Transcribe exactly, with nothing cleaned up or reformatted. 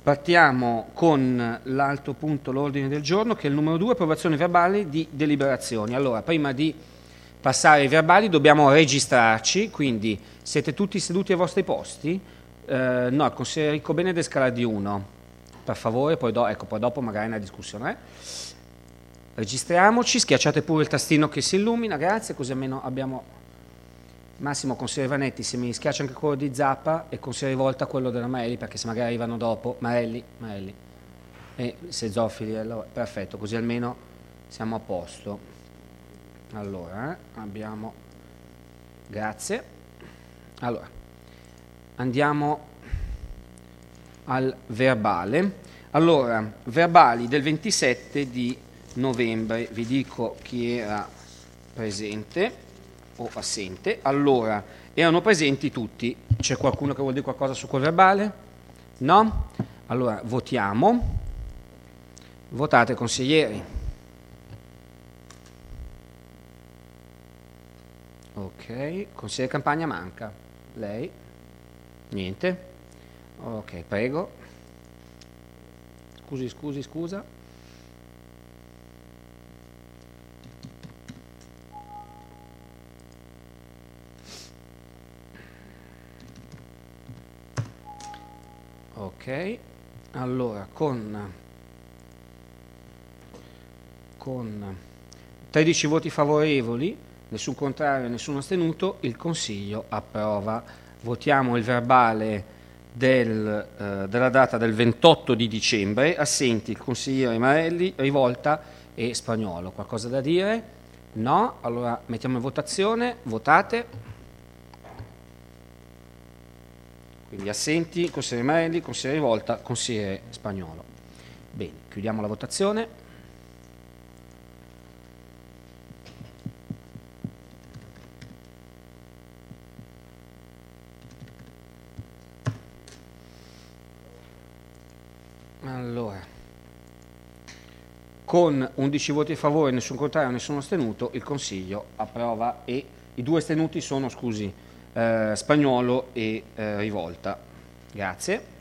Partiamo con l'altro punto, l'ordine del giorno, che è il numero due, approvazione verbale di deliberazioni. Allora, prima di passare ai verbali dobbiamo registrarci, quindi siete tutti seduti ai vostri posti? Eh, no, il consigliere Enrico Benede scala di uno, per favore, poi, do, ecco, poi dopo magari una discussione. Eh? Registriamoci, schiacciate pure il tastino che si illumina, grazie, così almeno abbiamo... Massimo, consigliere Vanetti, se mi schiaccia anche quello di Zappa e consigliere Volta quello della Marelli, perché se magari arrivano dopo, Marelli, Marelli, e se Zoffili, allora, perfetto, così almeno siamo a posto. Allora, eh, abbiamo, grazie. Allora, andiamo al verbale. Allora, verbali del ventisette di novembre, vi dico chi era presente o assente. Allora, erano presenti tutti. C'è qualcuno che vuol dire qualcosa su quel verbale? No? Allora, votiamo. Votate, consiglieri. Ok, consigliere Campagna manca. Lei? Niente? Ok, prego. Scusi, scusi, scusa. Ok, allora con, con tredici voti favorevoli, nessun contrario, nessun astenuto, il Consiglio approva. Votiamo il verbale del, eh, della data del ventotto di dicembre, assenti il consigliere Marelli, Rivolta e Spagnolo. Qualcosa da dire? No? Allora mettiamo in votazione, votate. Quindi assenti, consigliere Marelli, consigliere Rivolta, consigliere Spagnolo. Bene, chiudiamo la votazione. Allora, con undici voti a favore, nessun contrario, nessun astenuto, il Consiglio approva e i due astenuti sono, scusi, eh, Spagnolo e eh, Rivolta. Grazie.